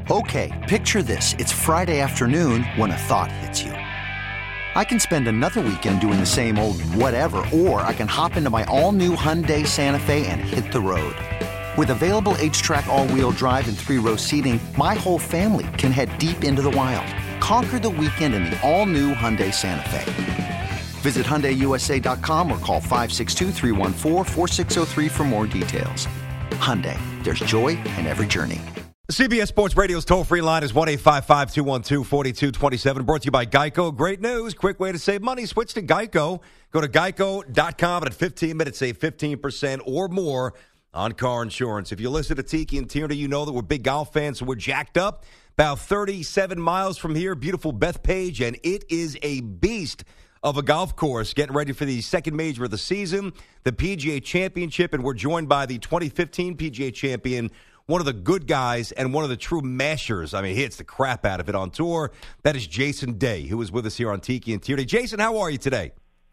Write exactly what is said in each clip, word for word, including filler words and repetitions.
Okay, picture this. It's Friday afternoon when a thought hits you. I can spend another weekend doing the same old whatever, or I can hop into my all-new Hyundai Santa Fe and hit the road. With available H-Track all-wheel drive and three-row seating, my whole family can head deep into the wild. Conquer the weekend in the all-new Hyundai Santa Fe. Visit Hyundai U S A dot com or call five six two, three one four, four six zero three for more details. Hyundai, there's joy in every journey. The C B S Sports Radio's toll-free line is one eight five five, two one two, four two two seven. Brought to you by Geico. Great news. Quick way to save money. Switch to Geico. Go to geico dot com and at fifteen minutes, save fifteen percent or more on car insurance. If you listen to Tiki and Tierney, you know that we're big golf fans, so we're jacked up. About thirty-seven miles from here, beautiful Bethpage, and it is a beast of a golf course. Getting ready for the second major of the season, the P G A Championship, and we're joined by the twenty fifteen P G A champion, one of the good guys and one of the true mashers. I mean, he hits the crap out of it on tour. That is Jason Day, who is with us here on Tiki and Tierney. Jason, how are you today?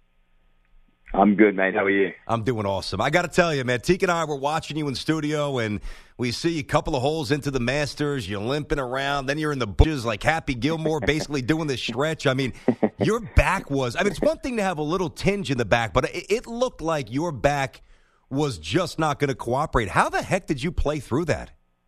I'm good, mate. How are you? I'm doing awesome. I got to tell you, man, Tiki and I were watching you in studio, and we see a couple of holes into the Masters. You're limping around. Then you're in the bushes like Happy Gilmore, basically doing this stretch. I mean, your back was – I mean, it's one thing to have a little tinge in the back, but it, it looked like your back – was just not going to cooperate. How the heck did you play through that?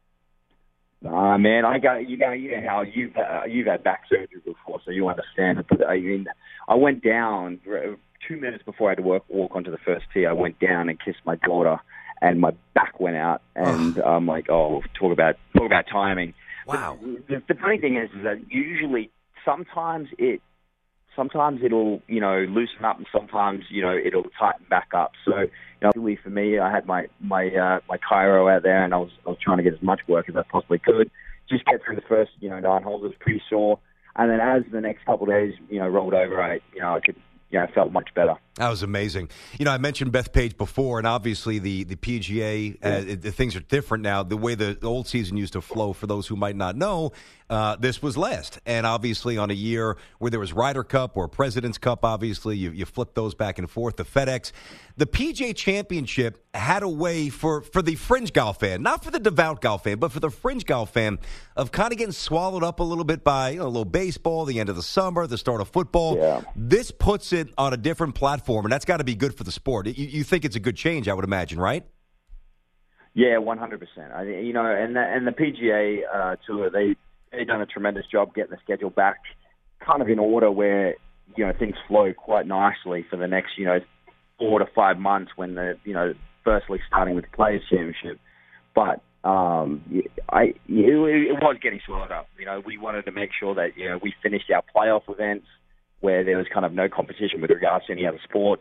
Uh, man, I got you. Got you know how you've uh, you've had back surgery before, so you understand it. But I mean, I went down two minutes before I had to work, walk onto the first tee. I went down and kissed my daughter, and my back went out. And I'm like, oh, talk about talk about timing. Wow. The, the funny thing is, is that usually, sometimes it. Sometimes it'll, you know, loosen up, and sometimes, you know, it'll tighten back up. So, you know, luckily for me, I had my my uh, my chiro out there, and I was I was trying to get as much work as I possibly could. Just get through the first, you know, nine holes. It was pretty sore, and then as the next couple of days, you know, rolled over, I, you know, I could, you know, I felt much better. That was amazing. You know, I mentioned Bethpage before, and obviously the, the P G A, yeah. uh, the things are different now. The way the old season used to flow, for those who might not know, uh, this was last. And obviously on a year where there was Ryder Cup or President's Cup, obviously, you, you flip those back and forth, the FedEx. The P G A Championship had a way for, for the fringe golf fan, not for the devout golf fan, but for the fringe golf fan, of kind of getting swallowed up a little bit by, you know, a little baseball, the end of the summer, the start of football. Yeah. This puts it on a different platform, and that's got to be good for the sport. You, you think it's a good change, I would imagine, right? Yeah, one hundred percent. I, you know, and the, and the P G A uh, tour, they they've done a tremendous job getting the schedule back, kind of in order where, you know, things flow quite nicely for the next, you know, four to five months when the, you know, firstly starting with the Players Championship, but um, I it, it was getting swallowed up. You know, we wanted to make sure that, you know, we finished our playoff events where there was kind of no competition with regards to any other sports.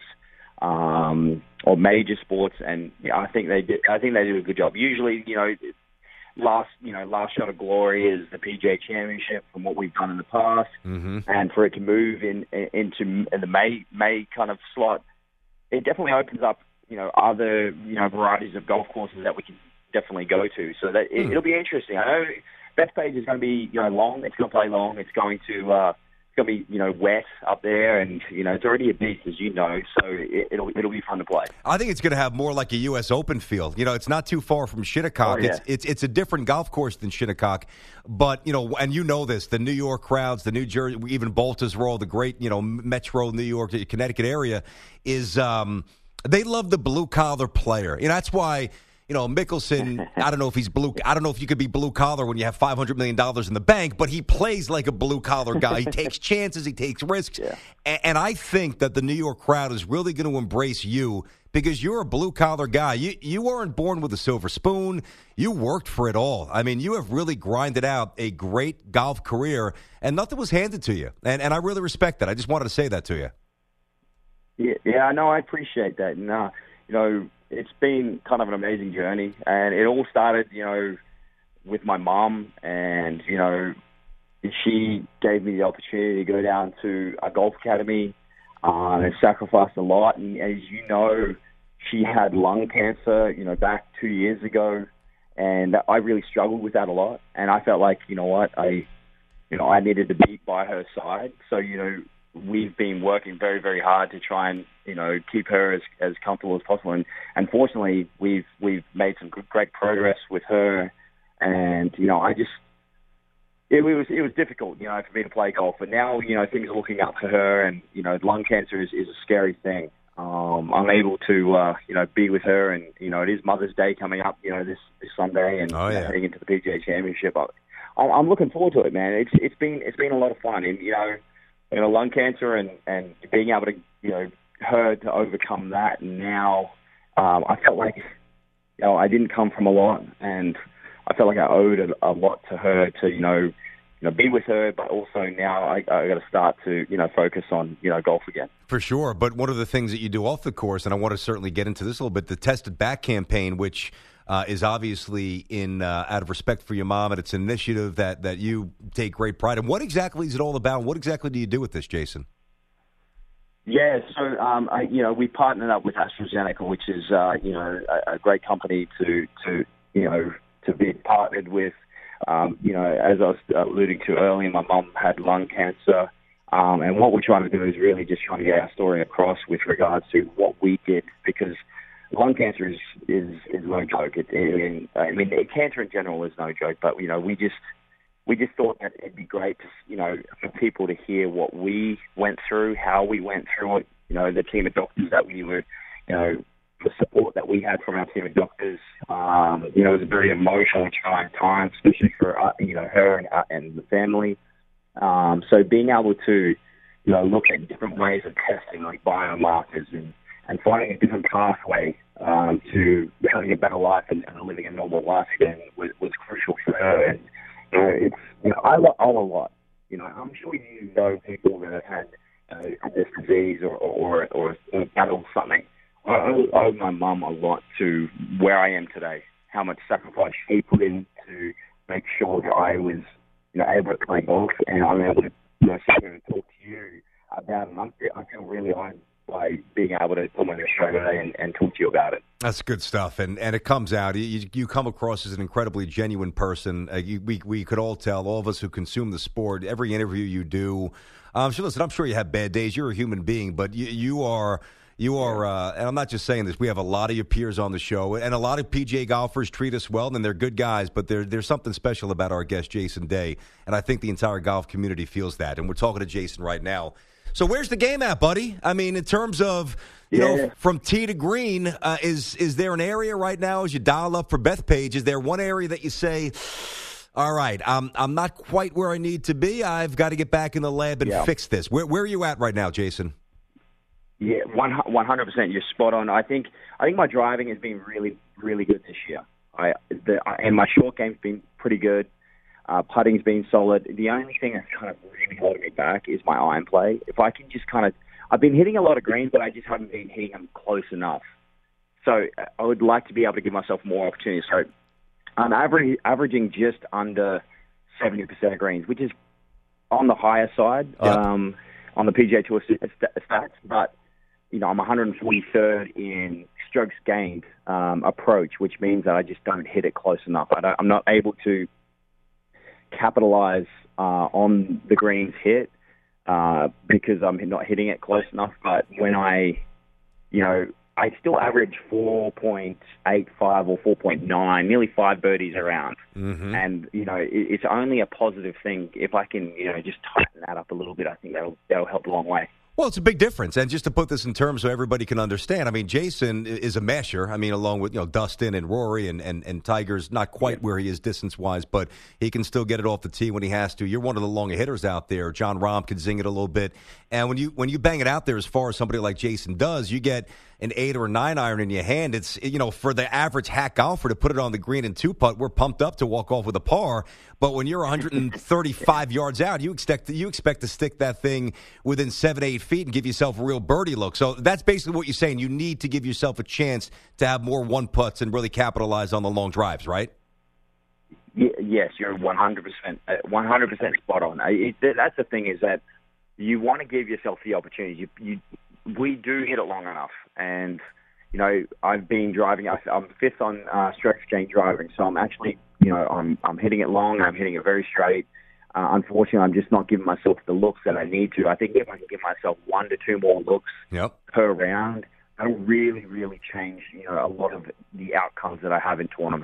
Um, or major sports, and you know, I think they did. I think they do a good job. Usually, you know, last you know last shot of glory is the P G A Championship from what we've done in the past, mm-hmm. and for it to move in, in into in the May May kind of slot, it definitely opens up you know other you know varieties of golf courses that we can definitely go to. So that it, mm. it'll be interesting. I know Bethpage is going to be you know long. It's going to play long. It's going to. Uh, It's going to be, you know, wet up there, and, you know, it's already a beach, as you know, so it, it'll it'll be fun to play. I think it's going to have more like a U S Open feel. You know, it's not too far from Shinnecock. Oh, yeah. It's it's it's a different golf course than Shinnecock, but, you know, and you know this, the New York crowds, the New Jersey, even Baltusrol, the great, you know, metro New York, Connecticut area, is um, they love the blue-collar player. You know, that's why... You know, Mickelson, I don't know if he's blue. I don't know if you could be blue collar when you have five hundred million dollars in the bank, but he plays like a blue collar guy. He takes chances, he takes risks. Yeah. And, and I think that the New York crowd is really going to embrace you because you're a blue collar guy. You you weren't born with a silver spoon. You worked for it all. I mean, you have really grinded out a great golf career, and nothing was handed to you. And and I really respect that. I just wanted to say that to you. Yeah, yeah, no, I appreciate that. And, uh, you know, it's been kind of an amazing journey, and it all started, you know, with my mom, and, you know, she gave me the opportunity to go down to a golf academy uh, and sacrificed a lot. And as you know, she had lung cancer, you know, back two years ago, and I really struggled with that a lot. And I felt like, you know what, I, you know, I needed to be by her side. So, you know, we've been working very, very hard to try and, you know, keep her as, as comfortable as possible. And unfortunately, we've we've made some good, great progress with her. And, you know, I just, It was it was difficult, you know, for me to play golf. But now, you know, things are looking up for her, and you know, lung cancer is, is a scary thing. Um, I'm able to, uh, you know, be with her, and you know, it is Mother's Day coming up, you know, this, this Sunday, and oh, yeah. you know, heading into the P G A Championship. I, I'm looking forward to it, man. It's it's been it's been a lot of fun, and you know, you know, lung cancer, and, and being able to, you know, her to overcome that. And now, um, I felt like, you know, I didn't come from a lot, and I felt like I owed a, a lot to her to, you know, you know, be with her, but also now I, I got to start to, you know, focus on, you know, golf again. For sure. But one of the things that you do off the course, and I want to certainly get into this a little bit, the Tested Back campaign, which uh, is obviously in uh, out of respect for your mom, and it's an initiative that, that you take great pride in. What exactly is it all about? What exactly do you do with this, Jason? Yeah, so, um, I, you know, we partnered up with AstraZeneca, which is, uh, you know, a, a great company to, to, you know, to be partnered with. Um, you know, as I was alluding to earlier, my mum had lung cancer, um, and what we're trying to do is really just trying to get our story across with regards to what we did, because lung cancer is is, is no joke. It, it, I mean, cancer in general is no joke, but you know, we just we just thought that it'd be great to, you know, for people to hear what we went through, how we went through it. You know, the team of doctors that we were, you know, the support that we had from our team of doctors. Um, you know, it was a very emotional, trying time, especially for, uh, you know, her and, uh, and the family. Um, so being able to, you know, look at different ways of testing, like biomarkers, and, and finding a different pathway um, to having a better life and, and living a normal life again was, was crucial for her. And, you know, it's, you know, I love a lot. You know, I'm sure you know people that have had uh, this disease or, or, or, or battled something. I owe my mum a lot to where I am today, how much sacrifice she put in to make sure that I was, you know, able to play golf, and I'm able to, you know, sit here and talk to you about it. I feel really honored by being able to come on the show today and, and talk to you about it. That's good stuff, and and it comes out. You, you come across as an incredibly genuine person. Uh, you, we we could all tell, all of us who consume the sport, every interview you do. Um, so listen, I'm sure you have bad days. You're a human being, but you, you are. You are, uh, and I'm not just saying this, we have a lot of your peers on the show, and a lot of P G A golfers treat us well, and they're good guys, but there, there's something special about our guest, Jason Day, and I think the entire golf community feels that, and we're talking to Jason right now. So where's the game at, buddy? I mean, in terms of, you yeah. know, from tee to green, uh, is is there an area right now, as you dial up for Bethpage, is there one area that you say, all right, I'm, I'm not quite where I need to be, I've got to get back in the lab and yeah. fix this. Where, where are you at right now, Jason? Yeah, one hundred percent. You're spot on. I think I think my driving has been really, really good this year. I the, and my short game's been pretty good. Uh, putting's been solid. The only thing that's kind of really holding me back is my iron play. If I can just kind of, I've been hitting a lot of greens, but I just haven't been hitting them close enough. So I would like to be able to give myself more opportunities. So I'm average, averaging just under seventy percent of greens, which is on the higher side yep. um, on the P G A Tour stats, but you know, I'm one hundred forty-third in strokes gained um, approach, which means that I just don't hit it close enough. I don't, I'm not able to capitalize uh, on the greens hit uh, because I'm not hitting it close enough. But when I, you know, I still average four point eight five or four point nine, nearly five birdies around. Mm-hmm. And, you know, it, it's only a positive thing. If I can, you know, just tighten that up a little bit, I think that'll, that'll help a long way. Well, it's a big difference. And just to put this in terms so everybody can understand, I mean, Jason is a masher. I mean, along with, you know, Dustin and Rory and, and, and Tiger's not quite where he is distance-wise, but he can still get it off the tee when he has to. You're one of the longer hitters out there. John Rahm can zing it a little bit. And when you when you bang it out there as far as somebody like Jason does, you get an eight or a nine iron in your hand. It's, you know, for the average hack golfer to put it on the green and two putt, we're pumped up to walk off with a par. But when you're one hundred thirty-five yards out, you expect to, you expect to stick that thing within seven, eight feet and give yourself a real birdie look. So that's basically what you're saying. You need to give yourself a chance to have more one putts and really capitalize on the long drives, right? Yes, you're one hundred percent, one hundred percent spot on. It, that's the thing, is that you want to give yourself the opportunity. You, you, we do hit it long enough, and you know, I've been driving. I'm fifth on uh, strokes gained driving, so I'm actually, you know, I'm I'm hitting it long. I'm hitting it very straight. Uh, unfortunately, I'm just not giving myself the looks that I need to. I think if I can give myself one to two more looks yep. per round, that'll really, really change, you know, a lot of the outcomes that I have in tournaments.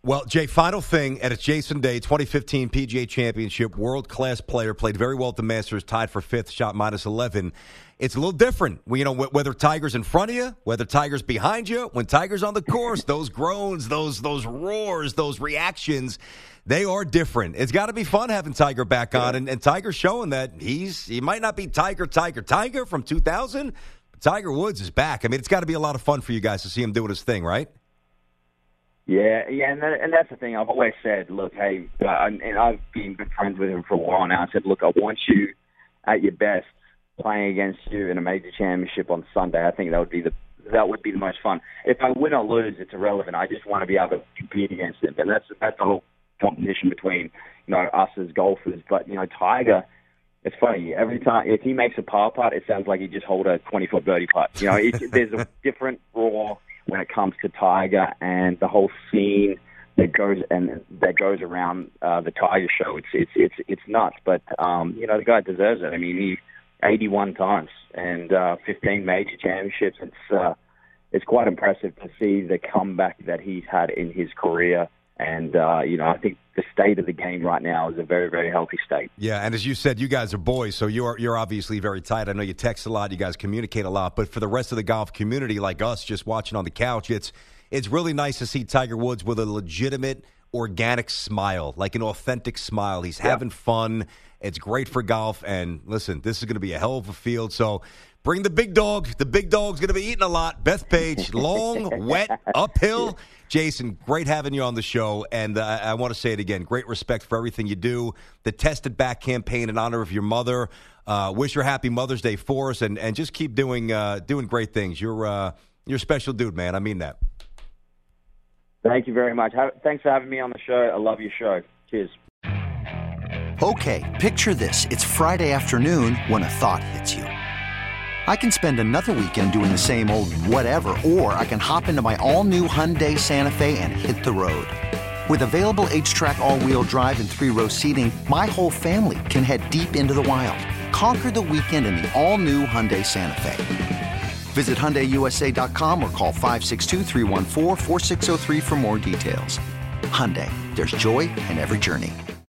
Well, Jay, final thing, and it's Jason Day, twenty fifteen P G A Championship, world-class player, played very well at the Masters, tied for fifth, shot minus eleven. It's a little different, you know, whether Tiger's in front of you, whether Tiger's behind you, when Tiger's on the course, those groans, those those roars, those reactions, they are different. It's got to be fun having Tiger back on, and, and Tiger's showing that he's he might not be Tiger, Tiger, Tiger from two thousand, but Tiger Woods is back. I mean, it's got to be a lot of fun for you guys to see him doing his thing, right? Yeah, yeah, and, that, and that's the thing. I've always said, look, hey, uh, and I've been good friends with him for a while now. I said, look, I want you at your best playing against you in a major championship on Sunday. I think that would be the that would be the most fun. If I win or lose, it's irrelevant. I just want to be able to compete against him, and that's that's the whole competition between you know us as golfers. But you know, Tiger, it's funny. Every time if he makes a par putt, it sounds like he just hold a twenty-foot birdie putt. You know, it, there's a different raw when it comes to Tiger and the whole scene that goes and that goes around uh, the Tiger show. It's it's it's it's nuts, but um, you know the guy deserves it. I mean, he eighty-one times and uh, fifteen major championships. It's uh, it's quite impressive to see the comeback that he's had in his career. And, uh, you know, I think the state of the game right now is a very, very healthy state. Yeah, and as you said, you guys are boys, so you're you're obviously very tight. I know you text a lot, you guys communicate a lot, but for the rest of the golf community like us just watching on the couch, it's it's really nice to see Tiger Woods with a legitimate, organic smile, like an authentic smile. He's yeah. having fun. It's great for golf, and listen, this is going to be a hell of a field, so bring the big dog. The big dog's going to be eating a lot. Bethpage, long, wet, uphill. Jason, great having you on the show, and uh, I want to say it again, great respect for everything you do. The Test It Back campaign in honor of your mother. Uh, wish her happy Mother's Day for us, and, and just keep doing uh, doing great things. You're, uh, you're a special dude, man. I mean that. Thank you very much. Have, thanks for having me on the show. I love your show. Cheers. Okay, picture this. It's Friday afternoon when a thought hits you. I can spend another weekend doing the same old whatever, or I can hop into my all-new Hyundai Santa Fe and hit the road. With available H-Track all-wheel drive and three-row seating, my whole family can head deep into the wild. Conquer the weekend in the all-new Hyundai Santa Fe. Visit Hyundai U S A dot com or call five six two, three one four, four six zero three for more details. Hyundai, there's joy in every journey.